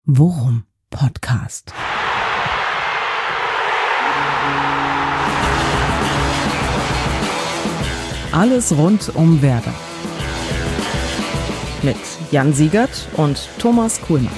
Worum Podcast. Alles rund um Werder. Mit Jan Siegert und Thomas Kuhlmann.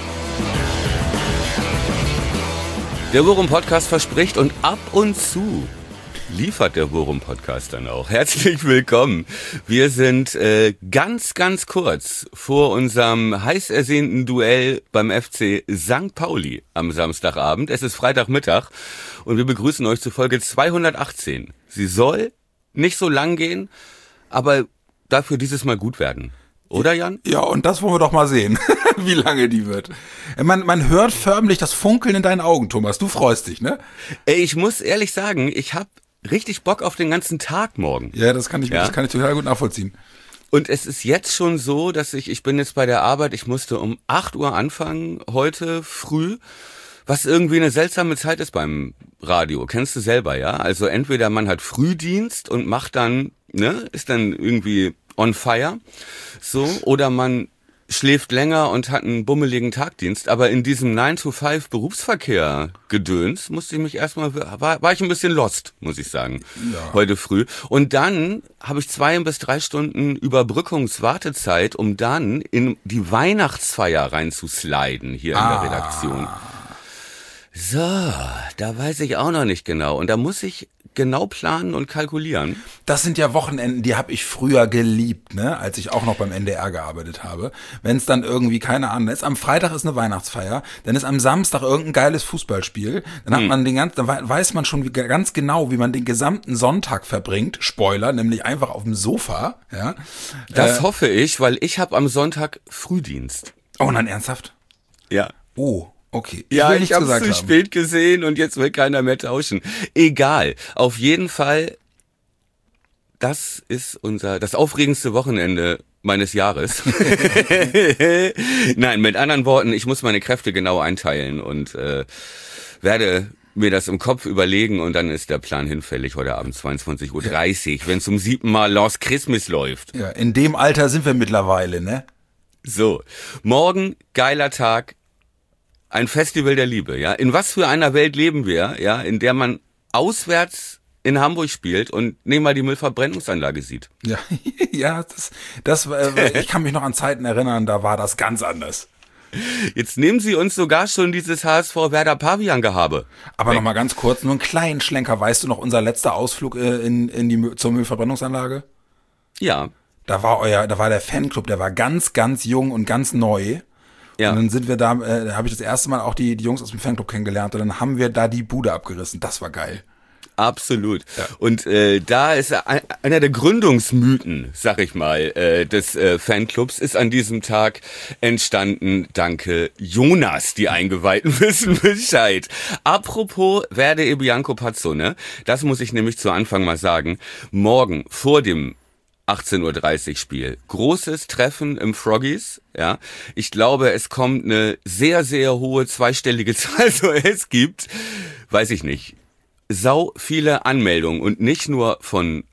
Der Worum Podcast verspricht und ab und zu liefert der Worum Podcast dann auch. Herzlich willkommen. Wir sind ganz kurz vor unserem heiß ersehnten Duell beim FC St. Pauli am Samstagabend. Es ist Freitagmittag und wir begrüßen euch zu Folge 218. Sie soll nicht so lang gehen, aber dafür dieses Mal gut werden. Oder, Jan? Ja, und das wollen wir doch mal sehen, wie lange die wird. Man hört förmlich das Funkeln in deinen Augen, Thomas. Du freust dich, ne? Ich muss ehrlich sagen, ich habe richtig Bock auf den ganzen Tag morgen. Ja, das kann ich total gut nachvollziehen. Und es ist jetzt schon so, dass ich bin jetzt bei der Arbeit, ich musste um 8 Uhr anfangen, heute früh, was irgendwie eine seltsame Zeit ist beim Radio. Kennst du selber, ja? Also entweder man hat Frühdienst und macht dann, ist dann irgendwie on fire, so, oder man schläft länger und hat einen bummeligen Tagdienst, aber in diesem 9-to-5 Berufsverkehr Gedöns musste ich mich erstmal, war ich ein bisschen lost, muss ich sagen, heute früh. Und dann habe ich 2 bis 3 Stunden Überbrückungswartezeit, um dann in die Weihnachtsfeier reinzusliden hier in der Redaktion. So, da weiß ich auch noch nicht genau. Und da muss ich genau planen und kalkulieren. Das sind ja Wochenenden, die habe ich früher geliebt, ne, als ich auch noch beim NDR gearbeitet habe. Wenn es dann irgendwie, keine Ahnung, ist am Freitag ist eine Weihnachtsfeier, dann ist am Samstag irgendein geiles Fußballspiel, dann hat man dann weiß man schon ganz genau, wie man den gesamten Sonntag verbringt. Spoiler, nämlich einfach auf dem Sofa, ja. Das hoffe ich, weil ich habe am Sonntag Frühdienst. Oh nein, ernsthaft? Ja. Oh. Okay. Ich habe es zu spät gesehen und jetzt will keiner mehr tauschen. Egal. Auf jeden Fall, das ist das aufregendste Wochenende meines Jahres. Nein, mit anderen Worten, ich muss meine Kräfte genau einteilen und werde mir das im Kopf überlegen und dann ist der Plan hinfällig heute Abend 22:30 Uhr, wenn es zum 7. Mal Last Christmas läuft. Ja, in dem Alter sind wir mittlerweile, ne? So, morgen geiler Tag. Ein Festival der Liebe, ja. In was für einer Welt leben wir, ja, in der man auswärts in Hamburg spielt und mal die Müllverbrennungsanlage sieht. Ja, ja, ich kann mich noch an Zeiten erinnern, da war das ganz anders. Jetzt nehmen Sie uns sogar schon dieses HSV Werder Pavian-Gehabe. Aber noch mal ganz kurz, nur einen kleinen Schlenker. Weißt du noch unser letzter Ausflug zur Müllverbrennungsanlage? Ja. Da war der Fanclub, der war ganz jung und ganz neu. Ja. Und dann sind wir da, habe ich das erste Mal auch die Jungs aus dem Fanclub kennengelernt und dann haben wir da die Bude abgerissen. Das war geil. Absolut. Ja. Und da ist einer der Gründungsmythen, sag ich mal, des Fanclubs, ist an diesem Tag entstanden. Danke, Jonas. Die Eingeweihten wissen Bescheid. Apropos Verde e Bianco Pazzo, ne? Das muss ich nämlich zu Anfang mal sagen. Morgen vor dem 18:30 Uhr Spiel. Großes Treffen im Froggies, ja. Ich glaube, es kommt eine sehr hohe zweistellige Zahl, so es gibt, weiß ich nicht, sau viele Anmeldungen und nicht nur von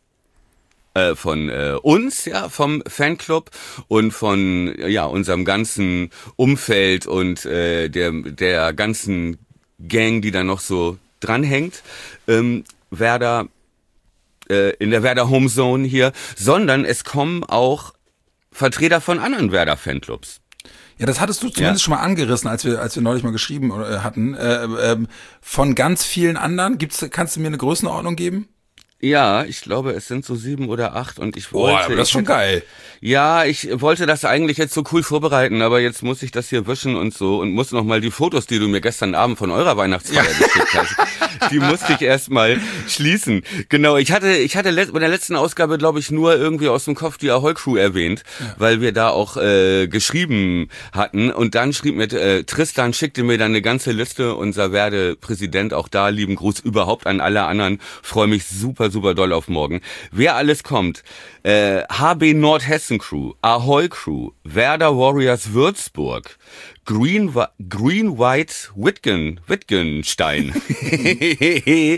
uns, ja, vom Fanclub und von, unserem ganzen Umfeld und der ganzen Gang, die da noch so dranhängt. Werder in der Werder Homezone hier, sondern es kommen auch Vertreter von anderen Werder Fanclubs. Ja, das hattest du zumindest schon mal angerissen, als wir neulich mal geschrieben hatten. Von ganz vielen anderen, kannst du mir eine Größenordnung geben? Ja, ich glaube, es sind so 7 oder 8 und ich wollte... aber das ist schon geil. Ja, ich wollte das eigentlich jetzt so cool vorbereiten, aber jetzt muss ich das hier wischen und so und muss nochmal die Fotos, die du mir gestern Abend von eurer Weihnachtsfeier geschickt hast, die musste ich erstmal schließen. Genau, ich hatte bei der letzten Ausgabe, glaube ich, nur irgendwie aus dem Kopf die Ahoi Crew erwähnt, weil wir da auch geschrieben hatten und dann schrieb mir Tristan, schickte mir dann eine ganze Liste, unser Werde-Präsident, auch da, lieben Gruß überhaupt an alle anderen, freue mich super doll auf morgen. Wer alles kommt, HB Nordhessen Crew, Ahoi Crew, Werder Warriors Würzburg, Green White Wittgenstein.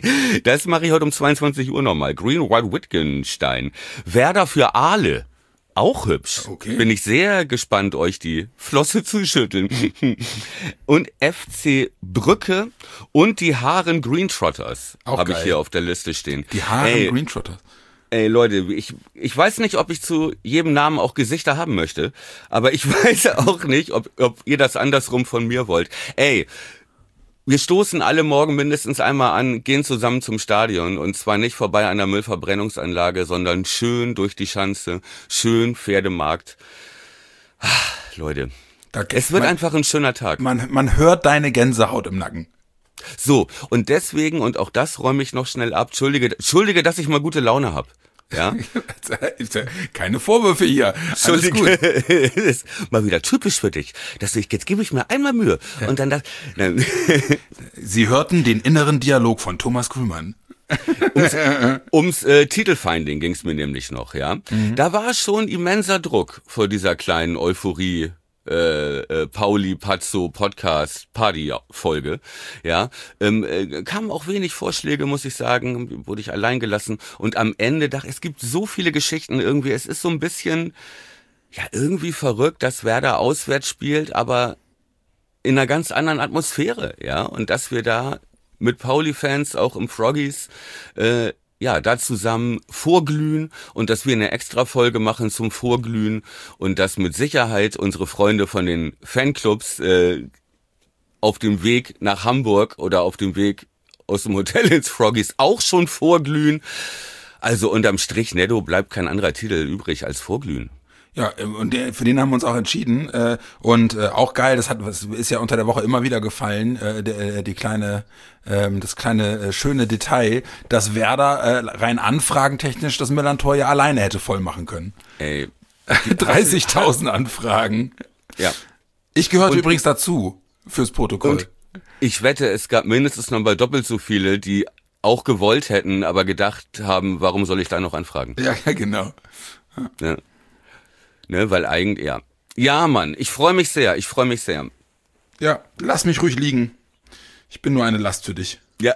Das mache ich heute um 22 Uhr nochmal. Green White Wittgenstein. Werder für Aale. auch hübsch. Okay. Bin ich sehr gespannt, euch die Flosse zu schütteln. Und FC Brücke und die Haaren Greentrotters habe ich hier auf der Liste stehen. Die Haaren Greentrotters. Ey Leute, ich weiß nicht, ob ich zu jedem Namen auch Gesichter haben möchte, aber ich weiß auch nicht, ob ihr das andersrum von mir wollt. Ey, wir stoßen alle morgen mindestens einmal an, gehen zusammen zum Stadion und zwar nicht vorbei an der Müllverbrennungsanlage, sondern schön durch die Schanze, schön Pferdemarkt. Leute, es wird einfach ein schöner Tag. Man hört deine Gänsehaut im Nacken. So, und deswegen, und auch das räume ich noch schnell ab, Entschuldige, dass ich mal gute Laune habe. Ja? Keine Vorwürfe hier. Alles gut. Ist mal wieder typisch für dich. Jetzt gebe ich mir einmal Mühe. Ja. Und dann das. Sie hörten den inneren Dialog von Thomas Kuhlmann. Ums Titelfinding ging es mir nämlich noch, ja. Da war schon immenser Druck vor dieser kleinen Euphorie. Pauli Pazzo Podcast Party Folge, ja, kamen auch wenig Vorschläge, muss ich sagen, wurde ich allein gelassen und am Ende dachte, es gibt so viele Geschichten irgendwie, es ist so ein bisschen, ja, irgendwie verrückt, dass Werder auswärts spielt, aber in einer ganz anderen Atmosphäre, ja, und dass wir da mit Pauli-Fans auch im Froggies, da zusammen vorglühen und dass wir eine Extra-Folge machen zum Vorglühen und dass mit Sicherheit unsere Freunde von den Fanclubs auf dem Weg nach Hamburg oder auf dem Weg aus dem Hotel ins Froggies auch schon vorglühen. Also unterm Strich netto bleibt kein anderer Titel übrig als vorglühen. Ja, und für den haben wir uns auch entschieden. Und auch geil, das ist ja unter der Woche immer wieder gefallen, das kleine schöne Detail, dass Werder rein anfragentechnisch das Millantor ja alleine hätte voll machen können. Ey, 30.000 Anfragen. Ja. Ich gehörte übrigens dazu, fürs Protokoll. Und ich wette, es gab mindestens noch mal doppelt so viele, die auch gewollt hätten, aber gedacht haben, warum soll ich da noch anfragen? Ja, genau. Ja. Ne, weil eigentlich, ja. Ja, Mann, ich freue mich sehr. Ja, lass mich ruhig liegen. Ich bin nur eine Last für dich. Ja.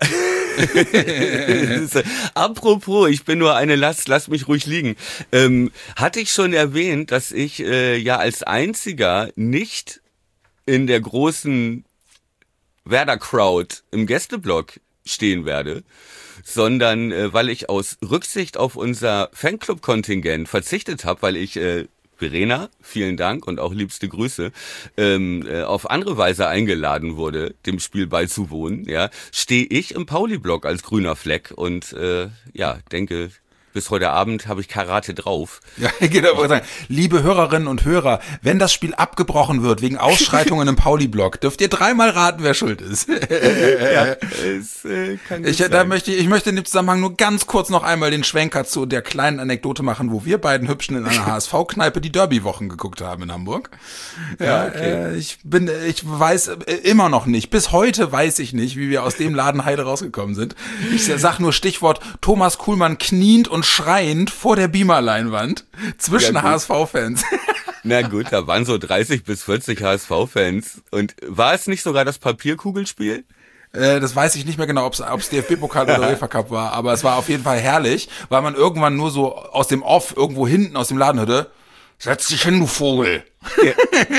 Apropos, ich bin nur eine Last, lass mich ruhig liegen. Hatte ich schon erwähnt, dass ich als einziger nicht in der großen Werder-Crowd im Gästeblock stehen werde, sondern weil ich aus Rücksicht auf unser Fanclub-Kontingent verzichtet habe, weil ich Verena, vielen Dank und auch liebste Grüße, auf andere Weise eingeladen wurde, dem Spiel beizuwohnen, ja, stehe ich im Pauli-Block als grüner Fleck und denke, bis heute Abend habe ich Karate drauf. Ja, genau. Liebe Hörerinnen und Hörer, wenn das Spiel abgebrochen wird wegen Ausschreitungen im Pauli-Block, dürft ihr dreimal raten, wer schuld ist. Ja, es kann nicht sein. Ich möchte in dem Zusammenhang nur ganz kurz noch einmal den Schwenker zu der kleinen Anekdote machen, wo wir beiden Hübschen in einer HSV-Kneipe die Derby-Wochen geguckt haben in Hamburg. Ja, okay. Ich weiß immer noch nicht, bis heute weiß ich nicht, wie wir aus dem Laden heile rausgekommen sind. Ich sag nur Stichwort Thomas Kuhlmann kniend und schreiend vor der Beamer-Leinwand zwischen HSV-Fans. Na gut, da waren so 30 bis 40 HSV-Fans. Und war es nicht sogar das Papierkugelspiel? Das weiß ich nicht mehr genau, ob's DFB-Pokal oder UEFA Cup war, aber es war auf jeden Fall herrlich, weil man irgendwann nur so aus dem Off irgendwo hinten aus dem Laden hörte, setz dich hin, du Vogel. Ja.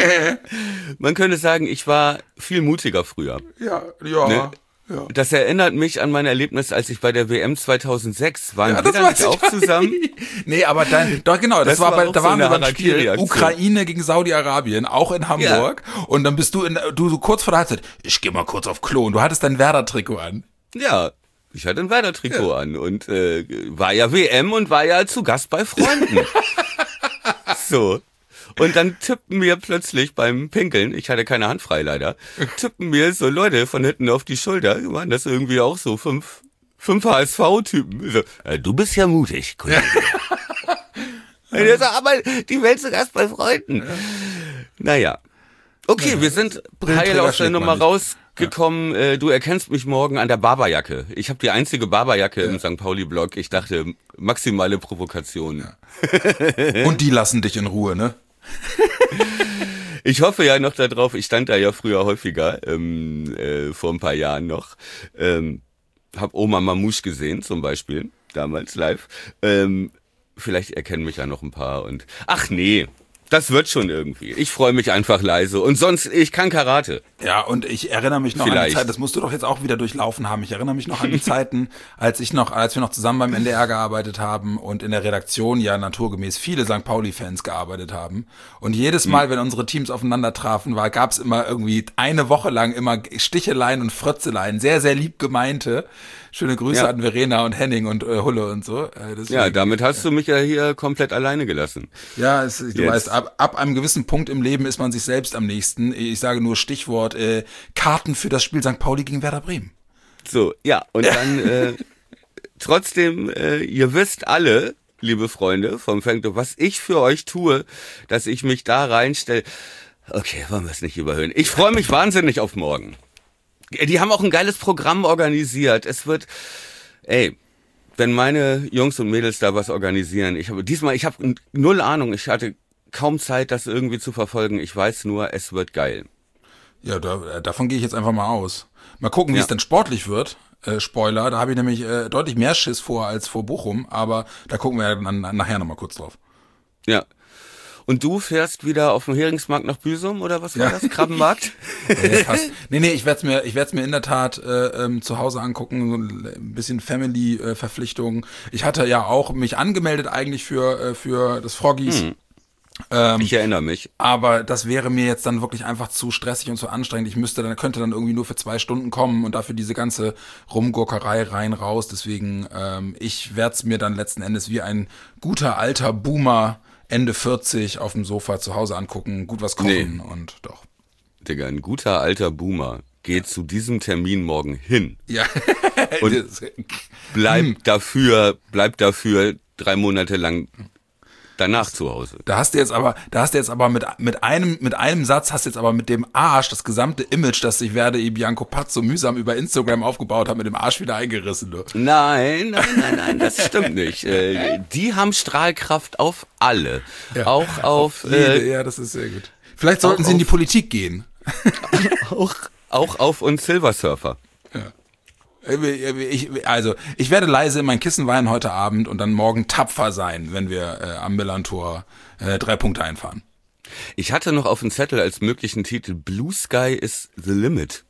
Man könnte sagen, ich war viel mutiger früher. Ja. Ne? Ja. Das erinnert mich an mein Erlebnis, als ich bei der WM 2006 war. Ja, wir da nicht auch zusammen? Nee, aber da waren wir beim Spiel Ukraine gegen Saudi-Arabien, auch in Hamburg. Ja. Und dann bist du so kurz vor der Halbzeit, ich gehe mal kurz auf Klo und du hattest dein Werder-Trikot an. Ja, ich hatte ein Werder-Trikot an und war ja WM und war ja zu Gast bei Freunden. So. Und dann tippten mir plötzlich beim Pinkeln, ich hatte keine Hand frei leider, tippten mir so Leute von hinten auf die Schulter, waren das irgendwie auch so fünf HSV-Typen. So, du bist ja mutig, Kollege. Aber die Welt zu Gast bei Freunden. Naja. Okay, wir sind heil aus der Nummer rausgekommen. Du erkennst mich morgen an der Barberjacke. Ich habe die einzige Barberjacke im St. Pauli-Block. Ich dachte, maximale Provokation. Ja. Und die lassen dich in Ruhe, ne? Ich hoffe ja noch darauf, ich stand da ja früher häufiger, vor ein paar Jahren noch, hab Oma Mamouche gesehen zum Beispiel, damals live, vielleicht erkennen mich ja noch ein paar und ach nee, das wird schon irgendwie. Ich freue mich einfach leise und sonst, ich kann Karate. Ja, und ich erinnere mich noch an die Zeit, das musst du doch jetzt auch wieder durchlaufen haben. Ich erinnere mich noch an die Zeiten, als wir noch zusammen beim NDR gearbeitet haben und in der Redaktion ja naturgemäß viele St. Pauli-Fans gearbeitet haben. Und jedes Mal, wenn unsere Teams aufeinander trafen, gab es immer irgendwie eine Woche lang immer Sticheleien und Frötzeleien, sehr, sehr lieb gemeinte. Schöne Grüße an Verena und Henning und Hulle und so. Ja, damit hast du mich ja hier komplett alleine gelassen. Ja, du weißt, ab einem gewissen Punkt im Leben ist man sich selbst am nächsten. Ich sage nur Stichwort Karten für das Spiel St. Pauli gegen Werder Bremen. So, ja, und dann trotzdem, ihr wisst alle, liebe Freunde vom Fanclub, was ich für euch tue, dass ich mich da reinstelle. Okay, wollen wir es nicht überhöhen. Ich freue mich wahnsinnig auf morgen. Die haben auch ein geiles Programm organisiert. Es wird, wenn meine Jungs und Mädels da was organisieren, ich habe null Ahnung, ich hatte kaum Zeit, das irgendwie zu verfolgen. Ich weiß nur, es wird geil. Ja, davon gehe ich jetzt einfach mal aus. Mal gucken, wie es dann sportlich wird. Spoiler, da habe ich nämlich deutlich mehr Schiss vor als vor Bochum, aber da gucken wir dann nachher nochmal kurz drauf. Ja. Und du fährst wieder auf dem Heringsmarkt nach Büsum oder was war das? Krabbenmarkt? Nee, ich werd's mir in der Tat zu Hause angucken, so ein bisschen Family-Verpflichtungen. Ich hatte ja auch mich angemeldet eigentlich für das Froggies. Ich erinnere mich. Aber das wäre mir jetzt dann wirklich einfach zu stressig und zu anstrengend. Könnte dann irgendwie nur für 2 Stunden kommen und dafür diese ganze Rumgurkerei rein, raus. Deswegen, ich werde es mir dann letzten Endes wie ein guter alter Boomer Ende 40 auf dem Sofa zu Hause angucken, gut was kochen und doch. Digga, ein guter alter Boomer geht zu diesem Termin morgen hin. Ja. Und bleibt dafür 3 Monate lang danach zu Hause. Da hast du jetzt aber mit einem Satz hast du jetzt aber mit dem Arsch das gesamte Image, das sich Werde Bianco Pazzo mühsam über Instagram aufgebaut hat, mit dem Arsch wieder eingerissen. Du. Nein, das stimmt nicht. Die haben Strahlkraft auf alle. Ja. Auch auf... ja, das ist sehr gut. Vielleicht sollten sie in die Politik gehen. auch auf uns Silversurfer. Ja. Ich werde leise in mein Kissen weinen heute Abend und dann morgen tapfer sein, wenn wir am Millantor 3 Punkte einfahren. Ich hatte noch auf dem Zettel als möglichen Titel Blue Sky is the Limit.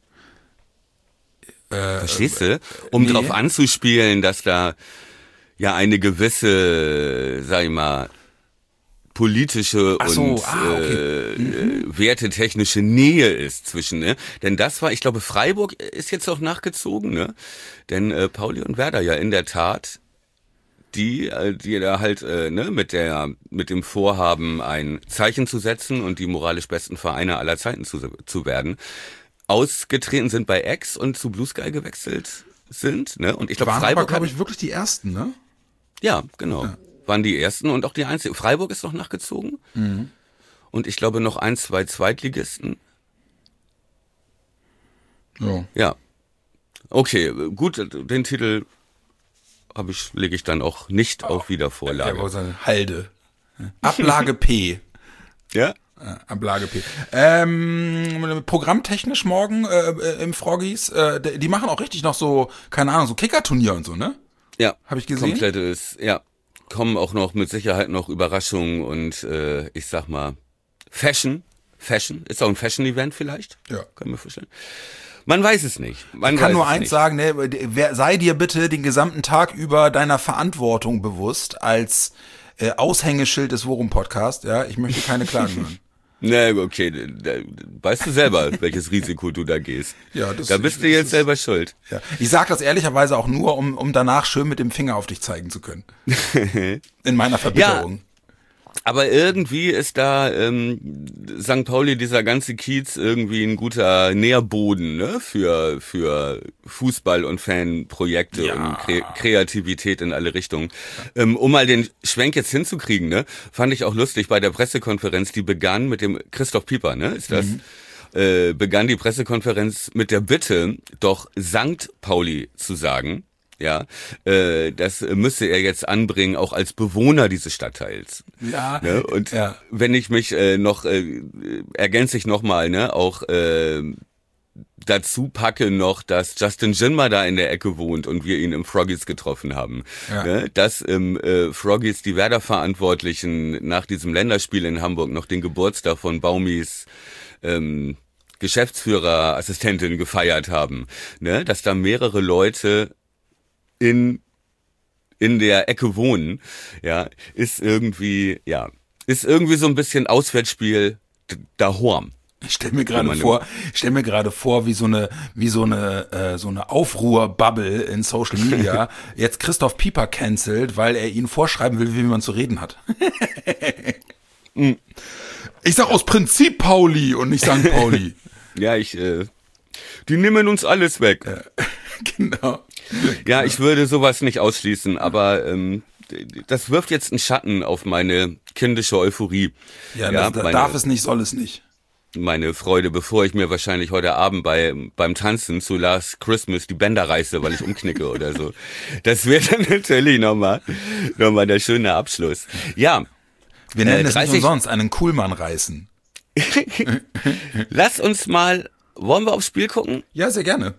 Verstehst du? Um drauf anzuspielen, dass da ja eine gewisse, sag ich mal, politische wertetechnische Nähe ist zwischen, ne? Denn das war, ich glaube, Freiburg ist jetzt auch nachgezogen, ne? Denn Pauli und Werder ja in der Tat, die da halt mit dem Vorhaben ein Zeichen zu setzen und die moralisch besten Vereine aller Zeiten zu werden, ausgetreten sind bei X und zu Blue Sky gewechselt sind, ne? Und ich glaube, Freiburg glaube ich wirklich die ersten, ne? Ja, genau. Ja. Waren die ersten und auch die einzigen. Freiburg ist noch nachgezogen. Mhm. Und ich glaube noch 1, 2 Zweitligisten. Ja. Okay, gut, den Titel lege ich dann auch nicht auf Wiedervorlage. Ja, so eine Halde. Ablage P. Ja? Ablage P. Programmtechnisch morgen im Froggies, die machen auch richtig noch so, keine Ahnung, so Kickerturnier und so, ne? Ja. Habe ich gesehen? Komplettes, ja. Kommen auch noch mit Sicherheit noch Überraschungen und ich sag mal Fashion. Ist auch ein Fashion-Event vielleicht? Ja. Kann ich mir vorstellen. Man weiß es nicht. Ich kann nur eins sagen, ne, sei dir bitte den gesamten Tag über deiner Verantwortung bewusst als Aushängeschild des Worum-Podcast. Ja, ich möchte keine Klagen hören. Na, okay, weißt du selber, welches Risiko du da gehst. Ja, da bist du jetzt selber schuld. Ja. Ich sag das ehrlicherweise auch nur, um danach schön mit dem Finger auf dich zeigen zu können. In meiner Verbitterung. Ja, aber irgendwie ist da St. Pauli, dieser ganze Kiez, irgendwie ein guter Nährboden, ne, für Fußball- und Fanprojekte und Kreativität in alle Richtungen. Um mal den Schwenk jetzt hinzukriegen, ne, fand ich auch lustig bei der Pressekonferenz, die begann mit dem Christoph Pieper, ne, ist das? Begann die Pressekonferenz mit der Bitte, doch St. Pauli zu sagen. Ja, das müsste er jetzt anbringen, auch als Bewohner dieses Stadtteils. Ja. Ne? Und wenn ich mich ergänze ich nochmal, ne, auch dazu packe noch, dass Justin Jinma da in der Ecke wohnt und wir ihn im Froggies getroffen haben. Ja. Ne? Dass im Froggies die Werder-Verantwortlichen nach diesem Länderspiel in Hamburg noch den Geburtstag von Baumis Geschäftsführerassistentin gefeiert haben. Ne? Dass da mehrere Leute in der Ecke wohnen, ja, ist irgendwie so ein bisschen Auswärtsspiel dahorm. Ich stell mir gerade vor, wie so eine Aufruhr-Bubble in Social Media jetzt Christoph Pieper cancelt, weil er ihnen vorschreiben will, wie man zu reden hat. Ich sag aus Prinzip Pauli und nicht St. Pauli. Ja, die nehmen uns alles weg. Genau. Ja, ich würde sowas nicht ausschließen, aber das wirft jetzt einen Schatten auf meine kindische Euphorie. Ja, darf es nicht, soll es nicht. Meine Freude, bevor ich mir wahrscheinlich heute Abend beim Tanzen zu Last Christmas die Bänder reiße, weil ich umknicke oder so. Das wäre dann natürlich nochmal der schöne Abschluss. Ja. Wir nennen es nicht umsonst einen Kuhlmann reißen. Wollen wir aufs Spiel gucken? Ja, sehr gerne.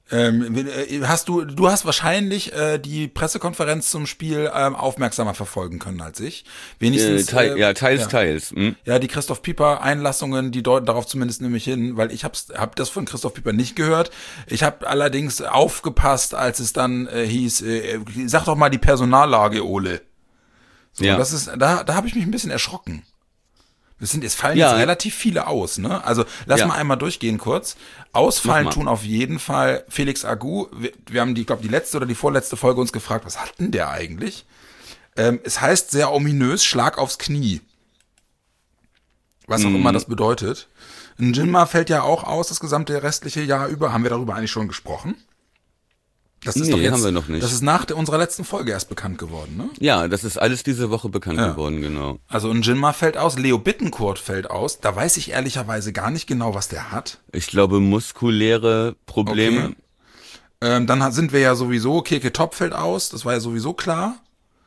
Du hast wahrscheinlich die Pressekonferenz zum Spiel aufmerksamer verfolgen können als ich. Wenigstens teils. Hm? Ja, die Christoph Pieper Einlassungen, die deuten darauf zumindest nämlich hin, weil ich hab das von Christoph Pieper nicht gehört. Ich habe allerdings aufgepasst, als es dann hieß, sag doch mal die Personallage, Ole. So, ja. Da habe ich mich ein bisschen erschrocken. Es fallen jetzt relativ viele aus, ne? Also lass mal einmal durchgehen kurz. Ausfallen tun auf jeden Fall Felix Agu. Wir haben die letzte oder die vorletzte Folge uns gefragt, was hat denn der eigentlich? Es heißt sehr ominös, Schlag aufs Knie. Was auch immer das bedeutet. Ein Jinma fällt ja auch aus, das gesamte restliche Jahr über. Haben wir darüber eigentlich schon gesprochen? Das ist haben wir noch nicht. Das ist nach unserer letzten Folge erst bekannt geworden, ne? Ja, das ist alles diese Woche bekannt geworden, genau. Also ein Jinma fällt aus, Leo Bittencourt fällt aus. Da weiß ich ehrlicherweise gar nicht genau, was der hat. Ich glaube, muskuläre Probleme. Okay. Dann sind wir ja sowieso, Keke Top fällt aus, das war ja sowieso klar.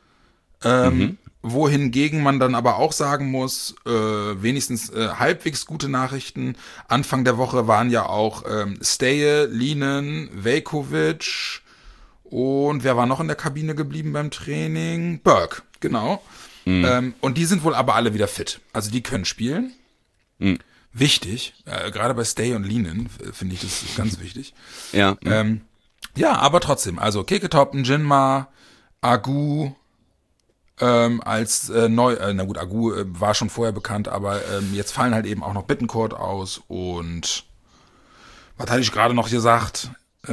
Wohingegen man dann aber auch sagen muss, wenigstens halbwegs gute Nachrichten. Anfang der Woche waren ja auch Steje, Lienen, Vejkovic und wer war noch in der Kabine geblieben beim Training? Burke, genau. Und die sind wohl aber alle wieder fit. Also die können spielen. Wichtig, gerade bei Steje und Lienen finde ich das ganz wichtig. Ja. Aber trotzdem, also Keketop, Jinma, Agu, als Agu war schon vorher bekannt, aber jetzt fallen halt eben auch noch Bittencourt aus und was hatte ich gerade noch gesagt?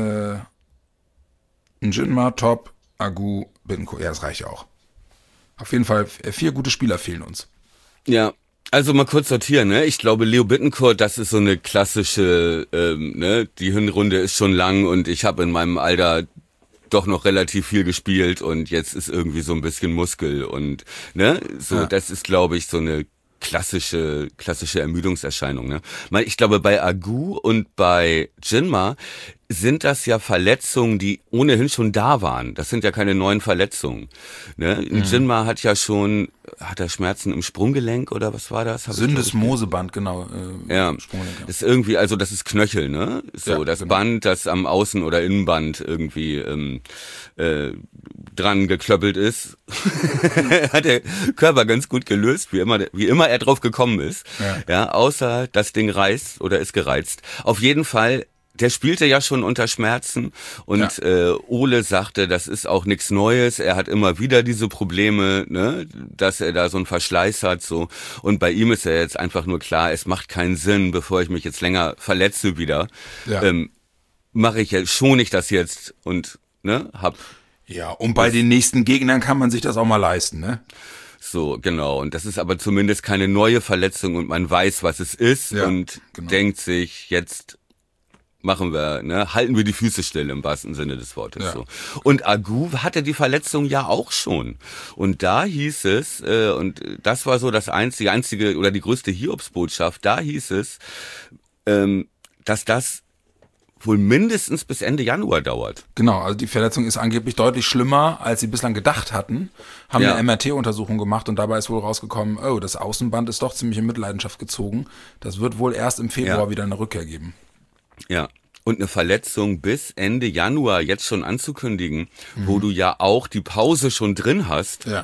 Jinma, Top, Agu, Bittencourt, ja, das reicht ja auch. Auf jeden Fall 4 gute Spieler fehlen uns. Ja, also mal kurz sortieren, ne? Ich glaube, Leo Bittencourt, das ist so eine klassische, die Hinrunde ist schon lang und ich habe in meinem Alter doch noch relativ viel gespielt und jetzt ist irgendwie so ein bisschen Muskel und das ist, glaube ich, so eine klassische Ermüdungserscheinung, ne? Ich glaube, bei Agu und bei Jinma sind das ja Verletzungen, die ohnehin schon da waren. Das sind ja keine neuen Verletzungen, ne? Jinma hat er Schmerzen im Sprunggelenk oder was war das? Syndesmoseband, genau. Sprunggelenk, ja. Das ist irgendwie, also das ist Knöchel, ne? So, das genau. Band, das am Außen- oder Innenband irgendwie dran geklöppelt ist, hat der Körper ganz gut gelöst, wie immer er drauf gekommen ist. Ja, außer das Ding reißt oder ist gereizt. Auf jeden Fall, der spielte ja schon unter Schmerzen und Ole sagte, das ist auch nichts Neues. Er hat immer wieder diese Probleme, ne, dass er da so einen Verschleiß hat, so. Und bei ihm ist ja jetzt einfach nur klar, es macht keinen Sinn, bevor ich mich jetzt länger verletze wieder, schone ich das jetzt und hab. Ja, und bei den nächsten Gegnern kann man sich das auch mal leisten, ne? So, genau. Und das ist aber zumindest keine neue Verletzung und man weiß, was es ist und denkt sich, jetzt machen wir, halten wir die Füße still im wahrsten Sinne des Wortes. Ja. So. Und Agu hatte die Verletzung ja auch schon. Und da hieß es, und das war so die einzige oder die größte Hiobsbotschaft, da hieß es, dass das wohl mindestens bis Ende Januar dauert. Genau, also die Verletzung ist angeblich deutlich schlimmer, als sie bislang gedacht hatten. Haben eine MRT-Untersuchung gemacht und dabei ist wohl rausgekommen, das Außenband ist doch ziemlich in Mitleidenschaft gezogen. Das wird wohl erst im Februar wieder eine Rückkehr geben. Ja. Und eine Verletzung bis Ende Januar jetzt schon anzukündigen, wo du ja auch die Pause schon drin hast. Ja.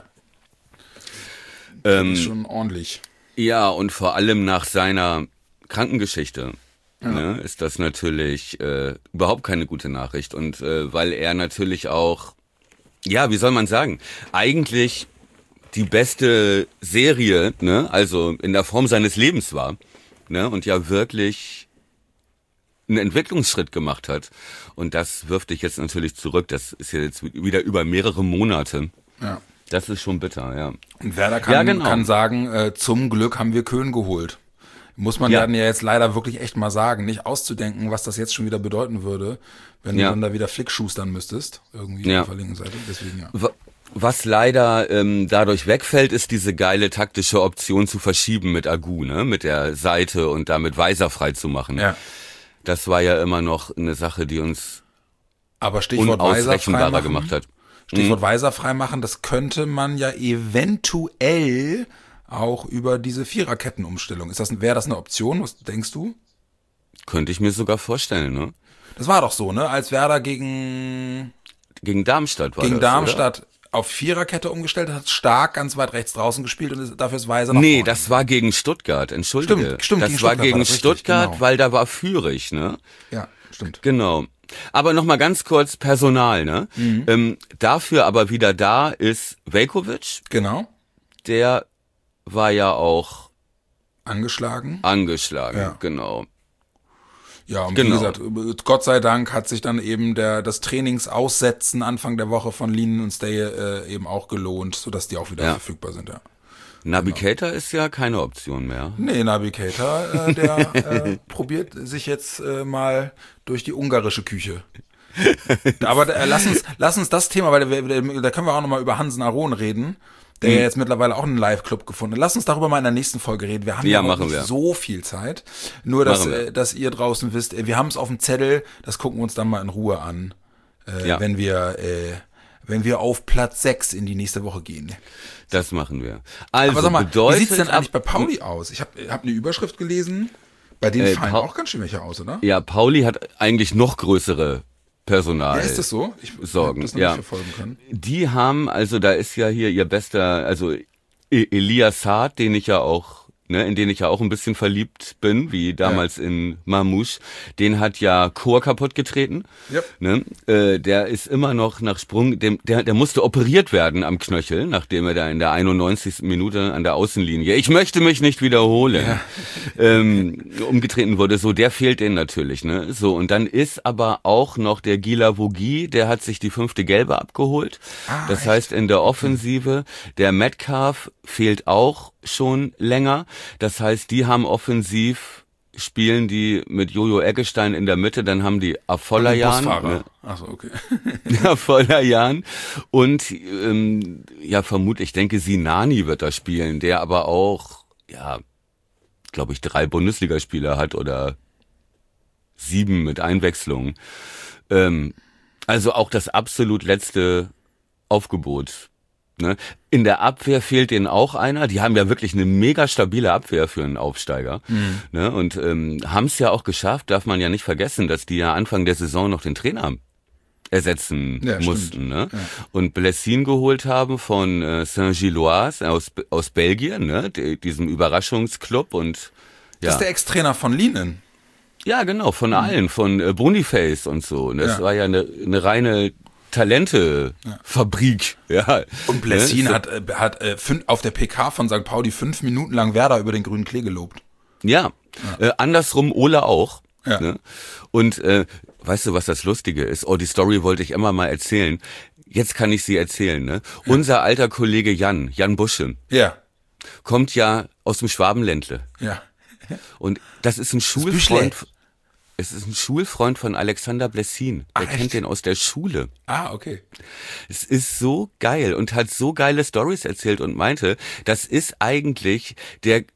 Das ist schon ordentlich. Ja, und vor allem nach seiner Krankengeschichte ne, ist das natürlich überhaupt keine gute Nachricht. Und weil er natürlich auch, ja, wie soll man sagen, eigentlich die beste Serie, ne, also in der Form seines Lebens war, ne, und ja wirklich einen Entwicklungsschritt gemacht hat. Und das wirft dich jetzt natürlich zurück. Das ist ja jetzt wieder über mehrere Monate. Ja. Das ist schon bitter, ja. Und Werder kann sagen, zum Glück haben wir Köhn geholt. Muss man dann ja jetzt leider wirklich echt mal sagen, nicht auszudenken, was das jetzt schon wieder bedeuten würde, wenn du dann da wieder Flick schustern müsstest, irgendwie auf der linken Seite. Deswegen Was leider dadurch wegfällt, ist diese geile taktische Option zu verschieben mit Agu, ne, mit der Seite und damit Weiser frei zu machen. Ja. Das war ja immer noch eine Sache, die uns aber Stichwort Weiser unausrechenbarer gemacht hat. Stichwort Weiser freimachen, das könnte man ja eventuell auch über diese Viererkettenumstellung. Wäre das eine Option? Was denkst du? Könnte ich mir sogar vorstellen, ne? Das war doch so, ne? Als Werder gegen Darmstadt war gegen das, Darmstadt oder? Auf Viererkette umgestellt hat, Stark ganz weit rechts draußen gespielt und dafür ist Weiser nach Nee, vorne. das war gegen Stuttgart, entschuldige. Stimmt, das war gegen Stuttgart, genau. Weil da war Fürich, ne? Ja, stimmt. Genau. Aber nochmal ganz kurz Personal, ne? Dafür aber wieder da ist Veljković. Genau. Der war ja auch angeschlagen, ja. Genau. Ja, und wie gesagt, Gott sei Dank hat sich dann eben das Trainingsaussetzen Anfang der Woche von Linen und Stay eben auch gelohnt, sodass die auch wieder verfügbar sind, ja. Naby Keita ist ja keine Option mehr. Nee, Naby Keita, der probiert sich jetzt mal durch die ungarische Küche. Aber lass uns das Thema, weil da können wir auch nochmal über Hansen Aron reden, der ja jetzt mittlerweile auch einen Live-Club gefunden hat. Lass uns darüber mal in der nächsten Folge reden. Wir haben ja auch nicht so viel Zeit. Nur, dass ihr draußen wisst, wir haben es auf dem Zettel, das gucken wir uns dann mal in Ruhe an, wenn wir auf Platz 6 in die nächste Woche gehen. Das machen wir. Also, aber sag mal, wie sieht's denn eigentlich bei Pauli aus? Ich hab eine Überschrift gelesen, bei denen fallen auch ganz schön welche aus, oder? Ja, Pauli hat eigentlich noch größere Personal. Ja, ist das so? Ich Sorgen. Das noch nicht verfolgen können. Die haben, also da ist ja hier ihr bester, also Elias Saad, in den ich ja auch ein bisschen verliebt bin, wie damals in Mamouche, den hat ja Chor kaputt getreten. Yep. Ne? Der ist immer noch nach Sprung, der musste operiert werden am Knöchel, nachdem er da in der 91. Minute an der Außenlinie, ich möchte mich nicht wiederholen, umgetreten wurde. So, der fehlt denen natürlich. Ne? So, und dann ist aber auch noch der Gila Vogie, der hat sich die 5. Gelbe abgeholt. Das echt? Heißt, in der Offensive, der Metcalf fehlt auch schon länger. Das heißt, die haben offensiv, spielen die mit Jojo Eggestein in der Mitte, dann haben die Afolayan. Ne? Achso, okay. Afolayan und vermutlich, ich denke, Sinani wird da spielen, der aber auch, glaube ich, 3 Bundesligaspieler hat oder 7 mit Einwechslung. Also auch das absolut letzte Aufgebot. Ne? In der Abwehr fehlt denen auch einer. Die haben ja wirklich eine mega stabile Abwehr für einen Aufsteiger. Ne? Und haben es ja auch geschafft, darf man ja nicht vergessen, dass die ja Anfang der Saison noch den Trainer ersetzen mussten. Ne? Ja. Und Blessin geholt haben von Saint-Gilloise aus Belgien, ne? Diesem Überraschungsclub. Und das ist der Ex-Trainer von Linen. Ja, genau, von allen, von Boniface und so. Und das war ja eine reine Talente-Fabrik. Ja. Und Blessin hat auf der PK von St. Pauli 5 Minuten lang Werder über den grünen Klee gelobt. Ja. Andersrum Ole auch. Ja. Ne? Und weißt du, was das Lustige ist? Die Story wollte ich immer mal erzählen. Jetzt kann ich sie erzählen. Ne? Ja. Unser alter Kollege Jan Busche, kommt ja aus dem Schwabenländle. Ja. Und das ist ein Schulfreund. Es ist ein Schulfreund von Alexander Blessin. Der kennt den aus der Schule. Ah, okay. Es ist so geil und hat so geile Storys erzählt und meinte, das ist eigentlich der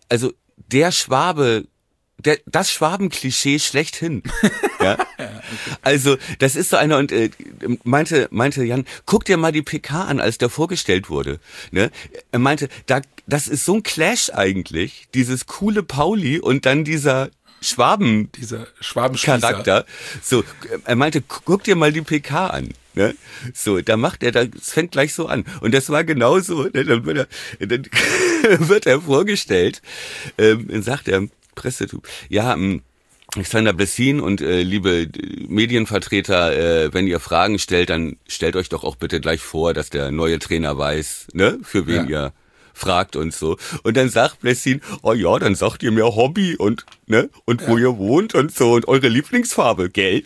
Schwabe, das Schwaben-Klischee schlechthin. Ja? Okay. Also, das ist so einer und meinte Jan, guck dir mal die PK an, als der vorgestellt wurde. Ne? Er meinte, das ist so ein Clash eigentlich, dieses coole Pauli und dann dieser Schwaben Dieser Schwabenspießer. Charakter. So, er meinte, guck dir mal die PK an. Ne? So, da das fängt gleich so an. Und das war genauso. Ne? Dann wird er vorgestellt, dann sagt der Pressetyp, ja, Alexander Blessin und liebe Medienvertreter, wenn ihr Fragen stellt, dann stellt euch doch auch bitte gleich vor, dass der neue Trainer weiß, ne, für wen ihr fragt und so. Und dann sagt Blessin, oh ja, dann sagt ihr mir Hobby und ne und wo ihr wohnt und so und eure Lieblingsfarbe, gell?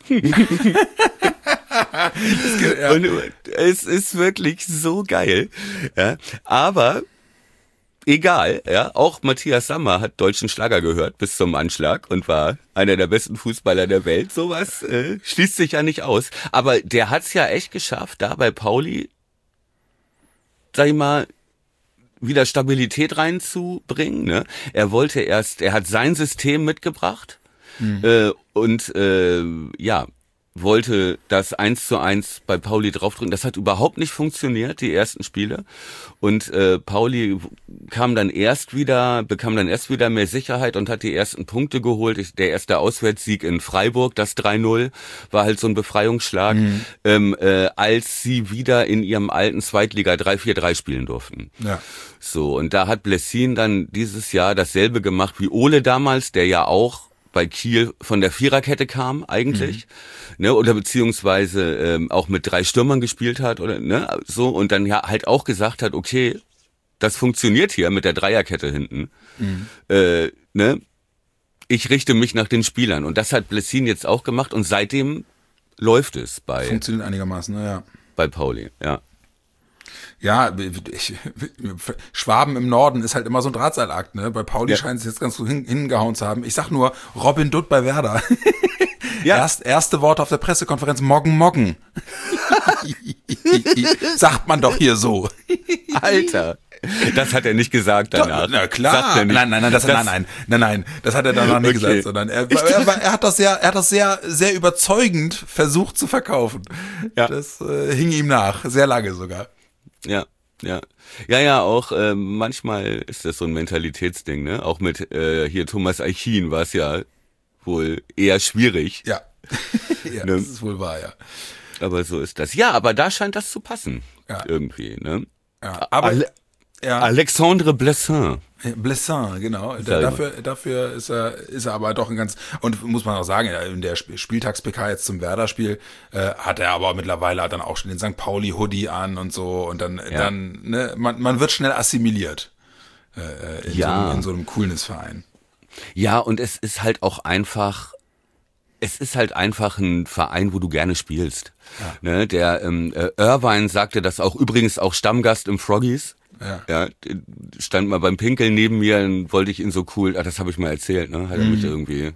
Und es ist wirklich so geil. Ja, aber egal, ja, auch Matthias Sammer hat deutschen Schlager gehört bis zum Anschlag und war einer der besten Fußballer der Welt. Sowas schließt sich ja nicht aus. Aber der hat's ja echt geschafft, da bei Pauli, sag ich mal, wieder Stabilität reinzubringen. Ne? Er hat sein System mitgebracht und wollte das 1:1 bei Pauli draufdrücken. Das hat überhaupt nicht funktioniert, die ersten Spiele. Und Pauli bekam dann erst wieder mehr Sicherheit und hat die ersten Punkte geholt. Der erste Auswärtssieg in Freiburg, das 3-0, war halt so ein Befreiungsschlag, als sie wieder in ihrem alten Zweitliga 3-4-3 spielen durften. Ja. So, und da hat Blessin dann dieses Jahr dasselbe gemacht wie Ole damals, der ja auch bei Kiel von der Viererkette kam eigentlich, ne, oder beziehungsweise auch mit 3 Stürmern gespielt hat oder ne, so und dann ja halt auch gesagt hat, okay, das funktioniert hier mit der Dreierkette hinten, ne, ich richte mich nach den Spielern und das hat Blessin jetzt auch gemacht und seitdem läuft es funktioniert einigermaßen, ja. Bei Pauli, ja. Ja, Schwaben im Norden ist halt immer so ein Drahtseilakt, ne? Bei Pauli scheint es jetzt ganz gut hingehauen zu haben. Ich sag nur, Robin Dutt bei Werder. Ja. Erste Worte auf der Pressekonferenz, Moggen. Sagt man doch hier so. Alter. Das hat er nicht gesagt danach. Na klar. Nein, das hat er danach nicht gesagt, sondern er hat das sehr, sehr überzeugend versucht zu verkaufen. Ja. Das hing ihm nach, sehr lange sogar. Ja, auch manchmal ist das so ein Mentalitätsding, ne? Auch mit hier Thomas Eichin war es ja wohl eher schwierig. Ja, ne? Das ist wohl wahr, ja. Aber so ist das. Ja, aber da scheint das zu passen, irgendwie, ne? Ja, aber Alexandre Blessin. Blessin, genau. Dafür ist er aber doch ein ganz, und muss man auch sagen, in der Spieltags-PK jetzt zum Werder-Spiel hat er aber mittlerweile dann auch schon den St. Pauli-Hoodie an und so und dann ne, man wird schnell assimiliert in so einem Coolness-Verein. Ja, und es ist halt einfach ein Verein, wo du gerne spielst. Ja. Ne, der Irvine sagte das auch, übrigens auch Stammgast im Froggies. Ja, stand mal beim Pinkeln neben mir und wollte ich ihn so cool, das habe ich mal erzählt, ne? Hat er mich irgendwie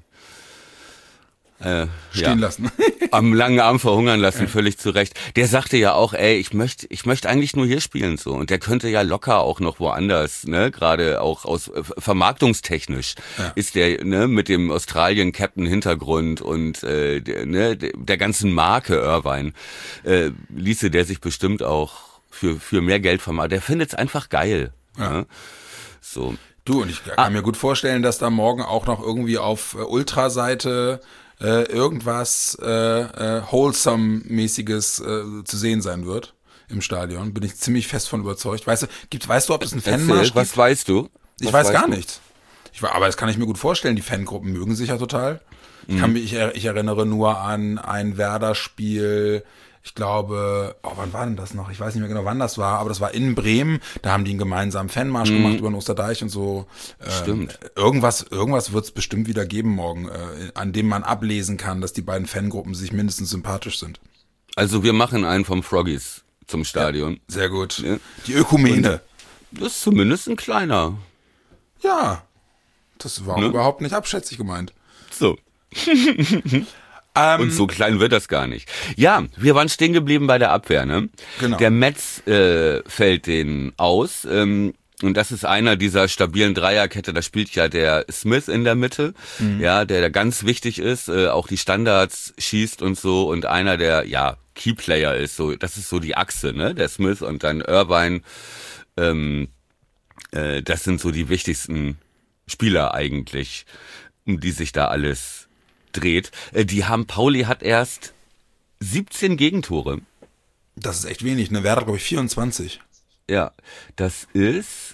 stehen lassen. Am langen Arm verhungern lassen, völlig zu Recht. Der sagte ja auch, ich möchte eigentlich nur hier spielen so und der könnte ja locker auch noch woanders, ne, gerade auch aus vermarktungstechnisch ist der, ne, mit dem Australien-Captain Hintergrund und der ganzen Marke Irvine ließe der sich bestimmt auch für mehr Geld vermarkten. Der findet es einfach geil. Ja. Ne? So. Du, und ich kann mir gut vorstellen, dass da morgen auch noch irgendwie auf Ultraseite irgendwas Wholesome-mäßiges zu sehen sein wird im Stadion. Bin ich ziemlich fest von überzeugt. Weißt du, ob es einen Fanmarsch gibt? Was weißt du? Ich weiß gar nichts. Aber das kann ich mir gut vorstellen. Die Fangruppen mögen sich ja total. Ich erinnere nur an ein Werder-Spiel. Ich glaube, wann war denn das noch? Ich weiß nicht mehr genau, wann das war, aber das war in Bremen. Da haben die einen gemeinsamen Fanmarsch gemacht über den Osterdeich und so. Stimmt. Irgendwas wird es bestimmt wieder geben morgen, an dem man ablesen kann, dass die beiden Fangruppen sich mindestens sympathisch sind. Also wir machen einen vom Froggies zum Stadion. Ja, sehr gut. Ja. Die Ökumene. Und das ist zumindest ein kleiner. Ja, das war überhaupt nicht abschätzig gemeint. So. Und so klein wird das gar nicht. Ja, wir waren stehen geblieben bei der Abwehr, ne? Genau. Der Metz fällt denen aus. Und das ist einer dieser stabilen Dreierkette. Da spielt ja der Smith in der Mitte, ja, der ganz wichtig ist, auch die Standards schießt und so. Und einer der, Keyplayer ist so. Das ist so die Achse, ne? Der Smith und dann Irvine. Das sind so die wichtigsten Spieler eigentlich. um die sich da alles dreht. Pauli hat erst 17 Gegentore. Das ist echt wenig, ne? Werder, glaube ich, 24. Ja, das ist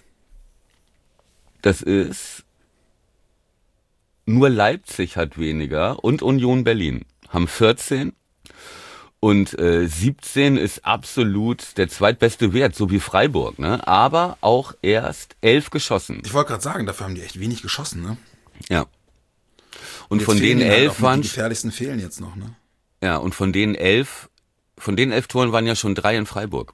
nur Leipzig hat weniger und Union Berlin haben 14 und 17 ist absolut der zweitbeste Wert, so wie Freiburg, ne? Aber auch erst 11 geschossen. Ich wollte gerade sagen, dafür haben die echt wenig geschossen, ne? Ja. Und jetzt von denen fehlen 11 waren die gefährlichsten fehlen jetzt noch, ne? Ja, und von den 11 Toren waren ja schon 3 in Freiburg.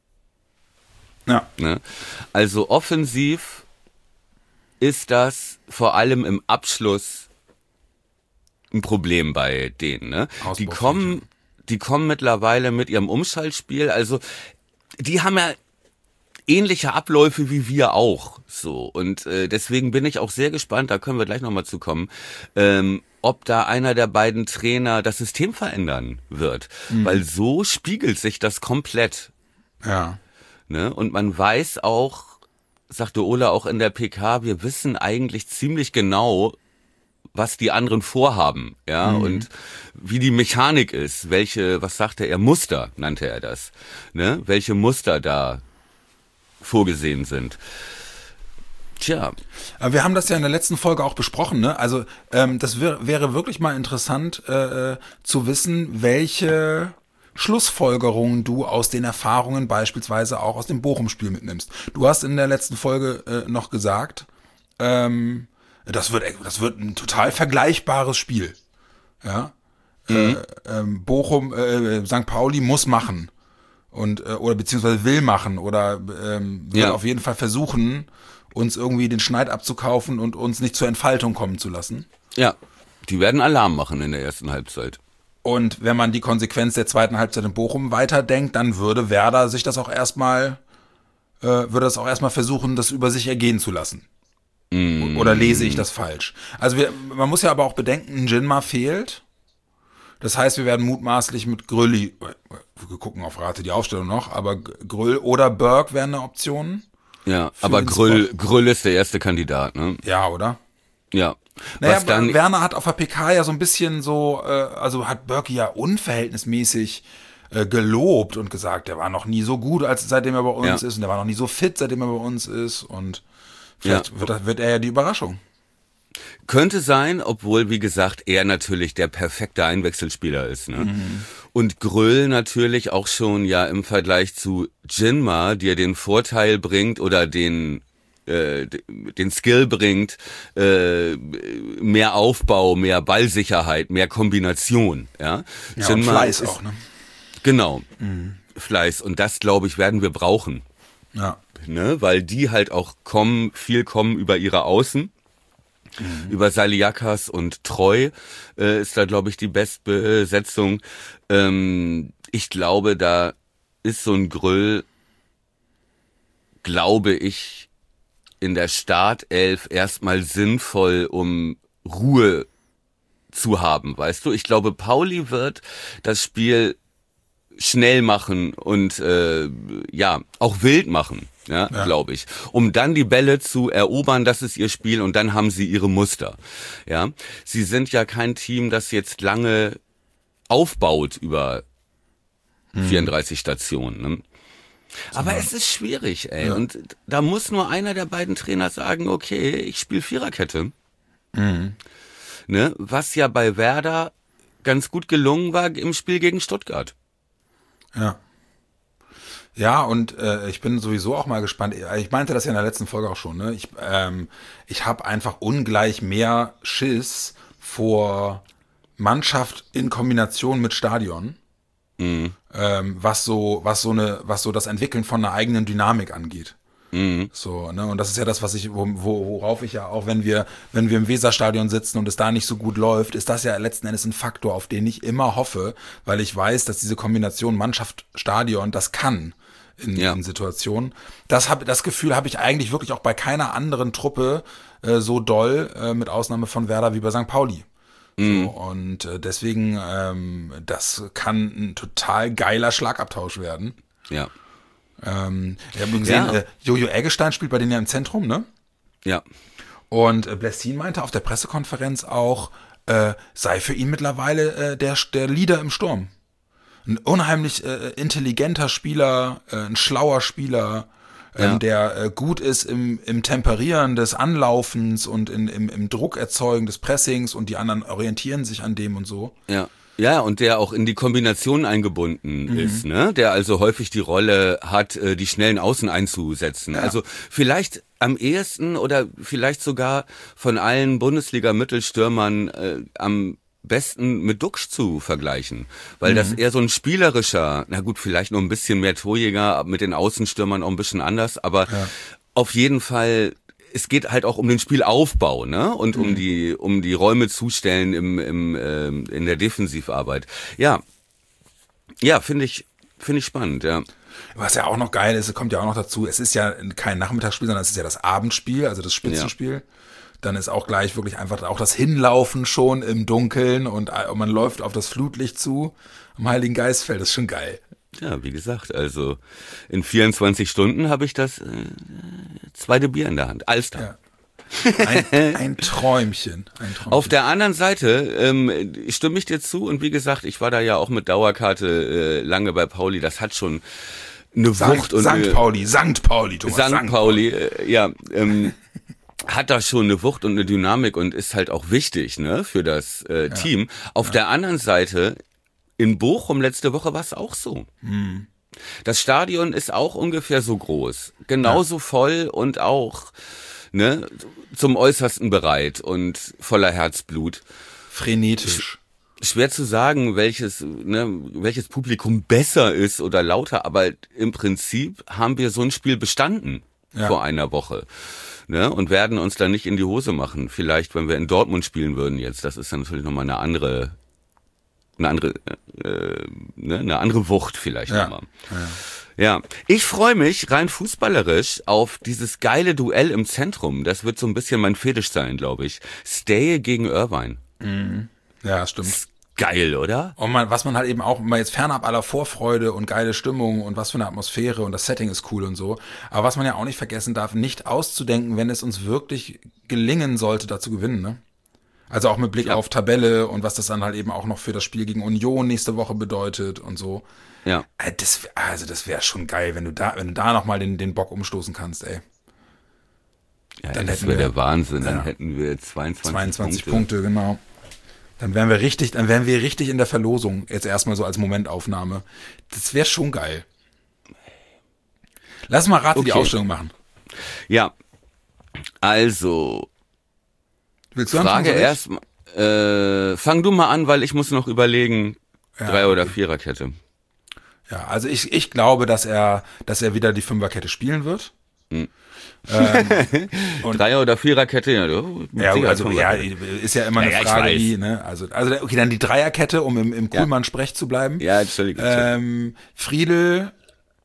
Ja. Ne? Also offensiv ist das vor allem im Abschluss ein Problem bei denen. Ne? Die kommen mittlerweile mit ihrem Umschaltspiel, also die haben ja ähnliche Abläufe wie wir auch. So. Und deswegen bin ich auch sehr gespannt, da können wir gleich nochmal zu kommen, ob da einer der beiden Trainer das System verändern wird. Weil so spiegelt sich das komplett. Ja. Ne? Und man weiß auch, sagte Ole auch in der PK, wir wissen eigentlich ziemlich genau, was die anderen vorhaben, ja, und wie die Mechanik ist, was sagte er, Muster nannte er das, ne? Welche Muster da vorgesehen sind. Tja. Aber wir haben das ja in der letzten Folge auch besprochen, ne? Also das wäre wirklich mal interessant zu wissen, welche Schlussfolgerungen du aus den Erfahrungen beispielsweise auch aus dem Bochum-Spiel mitnimmst. Du hast in der letzten Folge noch gesagt, das wird ein total vergleichbares Spiel. Ja? Bochum, St. Pauli muss machen oder beziehungsweise will machen oder wird auf jeden Fall versuchen, uns irgendwie den Schneid abzukaufen und uns nicht zur Entfaltung kommen zu lassen. Ja, die werden Alarm machen in der ersten Halbzeit. Und wenn man die Konsequenz der zweiten Halbzeit in Bochum weiterdenkt, dann würde Werder sich das auch erstmal versuchen, das über sich ergehen zu lassen. Oder lese ich das falsch? Also man muss ja aber auch bedenken, ein Jinma fehlt. Das heißt, wir werden mutmaßlich mit Grülli, wir gucken auf Rate die Aufstellung noch, aber Grüll oder Berg wären eine Option. Ja, aber Grüll ist der erste Kandidat, ne? Ja, oder? Ja. Naja, Werner hat auf der PK ja so ein bisschen so, also hat Berkey ja unverhältnismäßig gelobt und gesagt, der war noch nie so gut, seitdem er bei uns ist, und der war noch nie so fit, seitdem er bei uns ist, und vielleicht wird er ja die Überraschung. Könnte sein, obwohl, wie gesagt, er natürlich der perfekte Einwechselspieler ist, ne? Und Grüll natürlich auch schon ja im Vergleich zu Jinma, dir den Vorteil bringt oder den Skill bringt, mehr Aufbau, mehr Ballsicherheit, mehr Kombination, ja. Ja, und Fleiß auch, ne? Genau. Fleiß. Und das, glaube ich, werden wir brauchen. Ja. Ne? Weil die halt auch viel kommen über ihre Außen. Über Saliakas und Treu ist da, glaube ich, die Bestbesetzung. Ich glaube, da ist so ein Grüll, glaube ich, in der Startelf erstmal sinnvoll, um Ruhe zu haben, weißt du? Ich glaube, Pauli wird das Spiel schnell machen und auch wild machen, ja. Glaube ich. Um dann die Bälle zu erobern, das ist ihr Spiel, und dann haben sie ihre Muster. Ja. Sie sind ja kein Team, das jetzt lange aufbaut über 34 Stationen, ne? Aber es ist schwierig, ey. Ja. Und da muss nur einer der beiden Trainer sagen, okay, ich spiele Viererkette. Ne? Was ja bei Werder ganz gut gelungen war im Spiel gegen Stuttgart. Ja. Ja, und ich bin sowieso auch mal gespannt. Ich meinte das ja in der letzten Folge auch schon, ne? Ich habe einfach ungleich mehr Schiss vor Mannschaft in Kombination mit Stadion. Was so das Entwickeln von einer eigenen Dynamik angeht. So, ne, und das ist ja das, worauf ich ja auch, wenn wir im Weserstadion sitzen und es da nicht so gut läuft, ist das ja letzten Endes ein Faktor, auf den ich immer hoffe, weil ich weiß, dass diese Kombination Mannschaft-Stadion das kann in Situationen. Das Gefühl habe ich eigentlich wirklich auch bei keiner anderen Truppe so doll, mit Ausnahme von Werder, wie bei St. Pauli. So, und deswegen, das kann ein total geiler Schlagabtausch werden. Ja. Ich habe gesehen, Jojo Eggestein spielt bei denen ja im Zentrum, ne? Ja. Und Blessin meinte auf der Pressekonferenz auch, sei für ihn mittlerweile der Leader im Sturm. Ein unheimlich intelligenter Spieler, ein schlauer Spieler, der gut ist im Temperieren des Anlaufens und im Druckerzeugen des Pressings und die anderen orientieren sich an dem und so. Ja. Ja, und der auch in die Kombination eingebunden ist, ne? Der also häufig die Rolle hat, die schnellen Außen einzusetzen. Ja. Also vielleicht am ehesten oder vielleicht sogar von allen Bundesliga-Mittelstürmern am besten mit Duxch zu vergleichen, weil das eher so ein spielerischer, na gut, vielleicht noch ein bisschen mehr Torjäger, mit den Außenstürmern auch ein bisschen anders, aber auf jeden Fall, es geht halt auch um den Spielaufbau, ne, und um die Räume zustellen in der Defensivarbeit. Ja, finde ich spannend, ja. Was ja auch noch geil ist, kommt ja auch noch dazu, es ist ja kein Nachmittagsspiel, sondern es ist ja das Abendspiel, also das Spitzenspiel. Ja. Dann ist auch gleich wirklich einfach auch das Hinlaufen schon im Dunkeln und man läuft auf das Flutlicht zu am Heiligen Geistfeld. Das ist schon geil. Ja, wie gesagt, also in 24 Stunden habe ich das zweite Bier in der Hand. Alster. Ja. Ein Träumchen. Auf der anderen Seite stimme ich dir zu und wie gesagt, ich war da ja auch mit Dauerkarte lange bei Pauli. Das hat schon eine Wucht. Und St. Pauli, Thomas. St. Pauli, hat da schon eine Wucht und eine Dynamik und ist halt auch wichtig, ne, für das Team. Auf der anderen Seite, in Bochum letzte Woche war es auch so. Das Stadion ist auch ungefähr so groß, genauso voll und auch, ne, zum Äußersten bereit und voller Herzblut. Frenetisch. Schwer zu sagen, welches Publikum besser ist oder lauter, aber im Prinzip haben wir so ein Spiel bestanden vor einer Woche. Ne, und werden uns dann nicht in die Hose machen. Vielleicht, wenn wir in Dortmund spielen würden jetzt. Das ist dann natürlich nochmal eine andere Wucht vielleicht nochmal. Ja, ich freue mich rein fußballerisch auf dieses geile Duell im Zentrum. Das wird so ein bisschen mein Fetisch sein, glaube ich. Stay gegen Irvine. Ja, stimmt. Geil, oder? Und was man halt eben auch, mal jetzt fernab aller Vorfreude und geile Stimmung und was für eine Atmosphäre und das Setting ist cool und so. Aber was man ja auch nicht vergessen darf, nicht auszudenken, wenn es uns wirklich gelingen sollte, da zu gewinnen, ne? Also auch mit Blick auf Tabelle und was das dann halt eben auch noch für das Spiel gegen Union nächste Woche bedeutet und so. Ja. Das wäre schon geil, wenn du da nochmal den Bock umstoßen kannst, ey. Ja, dann das wäre der Wahnsinn. Dann hätten wir 22 Punkte, genau. Dann wären wir richtig in der Verlosung, jetzt erstmal so als Momentaufnahme. Das wäre schon geil. Lass mal Rat für die Ausstellung machen. Ja, also willst du Frage erstmal. Fang du mal an, weil ich muss noch überlegen, 3- oder 4er-Kette. Ja, also ich glaube, dass er wieder die 5er-Kette spielen wird. Und 3er- oder 4er-Kette, ist ja immer eine Frage, wie, ne? Also okay, dann die 3er-Kette, um im Kuhlmann-Sprech zu bleiben. Ja, Entschuldigung. Friedel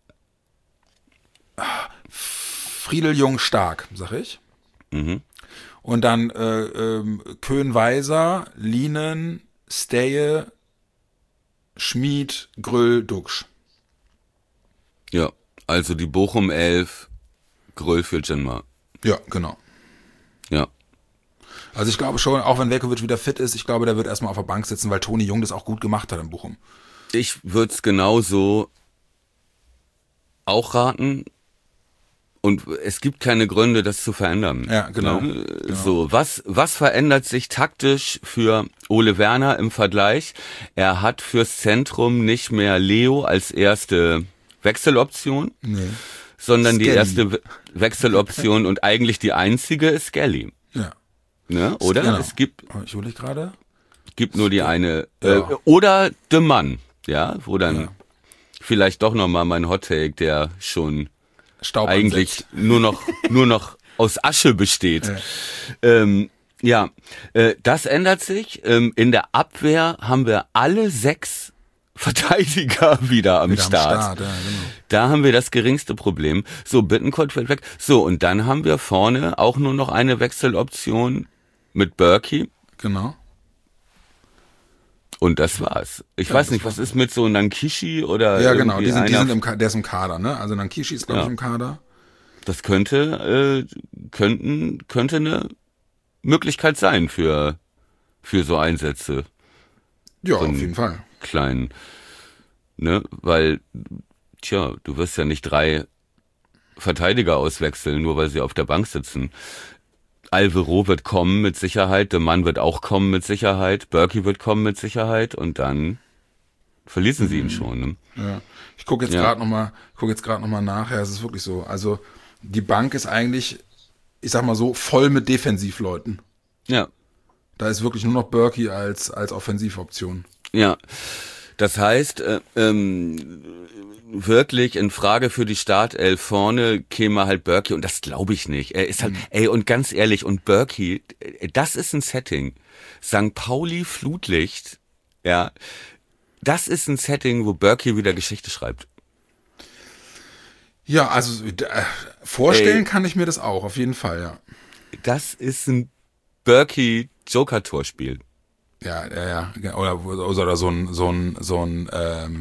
Jung stark, sag ich. Und dann Köhn-Weiser, Lienen, Steje, Schmid, Gröll, Duxch. Ja, also die Bochum 11, Gröll für Genmar. Ja, genau. Ja. Also ich glaube schon, auch wenn Veljković wieder fit ist, ich glaube, der wird erstmal auf der Bank sitzen, weil Toni Jung das auch gut gemacht hat in Bochum. Ich würde es genauso auch raten. Und es gibt keine Gründe, das zu verändern. Ja, genau. So, was verändert sich taktisch für Ole Werner im Vergleich? Er hat fürs Zentrum nicht mehr Leo als erste Wechseloption, sondern Skelly. Die erste Wechseloption und eigentlich die einzige ist Skelly. Ja. Ne? Oder? Genau. Es gibt gerade. Gibt nur die eine. Oder The Mann, ja, wo dann vielleicht doch nochmal mein Hottake, der schon Staub eigentlich nur noch aus Asche besteht. Das ändert sich. In der Abwehr haben wir alle 6 Verteidiger wieder am Start. Ja, genau. Da haben wir das geringste Problem. So, Bittencourt fällt weg. So, und dann haben wir vorne auch nur noch eine Wechseloption mit Berkey. Genau. Und das war's. Ich weiß nicht, was ist mit so Nankishi oder... Ja, genau, der ist im Kader, ne? Also Nankishi ist, glaube ich, im Kader. Das könnte eine Möglichkeit sein für so Einsätze. Ja, So auf jeden Fall. Kleinen, ne, weil, du wirst ja nicht 3 Verteidiger auswechseln, nur weil sie auf der Bank sitzen. Alvaro wird kommen mit Sicherheit, der Mann wird auch kommen mit Sicherheit, Berkey wird kommen mit Sicherheit und dann verließen sie ihn schon. Ne? Ja. Ich gucke jetzt gerade noch mal nach. Ja, es ist wirklich so. Also die Bank ist eigentlich, ich sag mal so, voll mit Defensivleuten. Ja. Da ist wirklich nur noch Berkey als Offensivoption. Ja. Das heißt, wirklich in Frage für die Startelf vorne käme halt Berkey und das glaube ich nicht. Er ist halt, und ganz ehrlich, und Berkey, das ist ein Setting. St. Pauli Flutlicht, ja, das ist ein Setting, wo Berkey wieder Geschichte schreibt. Ja, also vorstellen kann ich mir das auch, auf jeden Fall, ja. Das ist ein Berkey-Joker-Torspiel. Ja. Oder so ein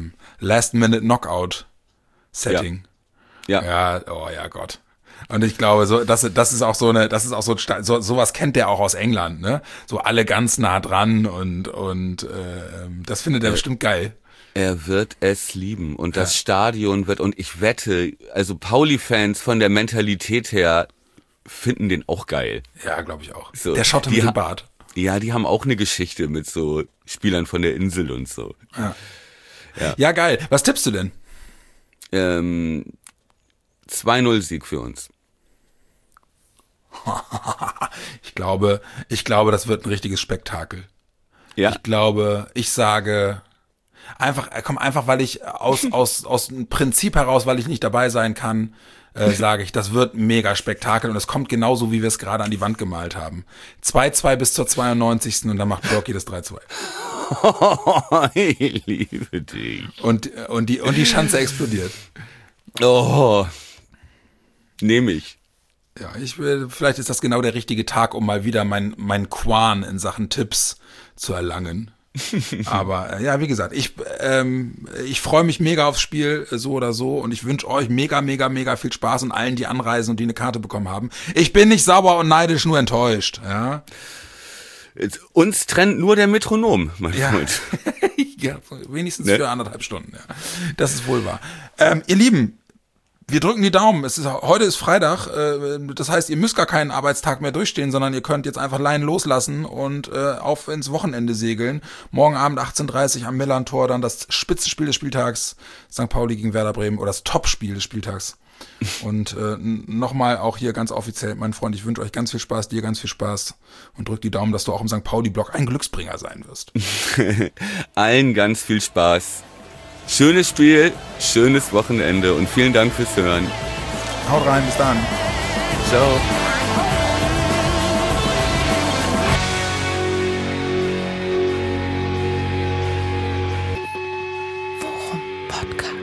Last-Minute-Knockout-Setting. Ja. Ja, oh ja Gott. Und ich glaube, das ist auch sowas kennt der auch aus England, ne? So alle ganz nah dran und das findet er bestimmt geil. Er wird es lieben und das Stadion wird, und ich wette, also Pauli-Fans von der Mentalität her finden den auch geil. Ja, glaube ich auch. So, der Schotte mit dem Bart. Ja, die haben auch eine Geschichte mit so Spielern von der Insel und so. Ja, geil. Was tippst du denn? 2-0 Sieg für uns. Ich glaube, das wird ein richtiges Spektakel. Ja. Ich sage einfach, weil ich aus dem Prinzip heraus, weil ich nicht dabei sein kann, sage ich, das wird ein mega Spektakel und es kommt genauso, wie wir es gerade an die Wand gemalt haben. 2-2 bis zur 92. und dann macht Berkey das 3-2. Ich liebe dich. Und die Schanze explodiert. Oh, nehme ich. Ja, vielleicht ist das genau der richtige Tag, um mal wieder mein Quan in Sachen Tipps zu erlangen. Aber ja, wie gesagt, ich freue mich mega aufs Spiel, so oder so, und ich wünsche euch mega, mega, mega viel Spaß und allen, die anreisen und die eine Karte bekommen haben. Ich bin nicht sauer und neidisch, nur enttäuscht. Ja. Uns trennt nur der Metronom, mein Freund. Ja, wenigstens für 1,5 Stunden. Ja. Das ist wohl wahr. Ihr Lieben, wir drücken die Daumen. Heute ist Freitag, das heißt, ihr müsst gar keinen Arbeitstag mehr durchstehen, sondern ihr könnt jetzt einfach Leinen loslassen und auf ins Wochenende segeln. Morgen Abend 18:30 am Millern-Tor dann das Spitzenspiel des Spieltags, St. Pauli gegen Werder Bremen, oder das Topspiel des Spieltags. Und nochmal auch hier ganz offiziell, mein Freund, ich wünsche euch ganz viel Spaß, dir ganz viel Spaß und drück die Daumen, dass du auch im St. Pauli-Block ein Glücksbringer sein wirst. Allen ganz viel Spaß. Schönes Spiel, schönes Wochenende und vielen Dank fürs Hören. Haut rein, bis dann. Ciao. Podcast.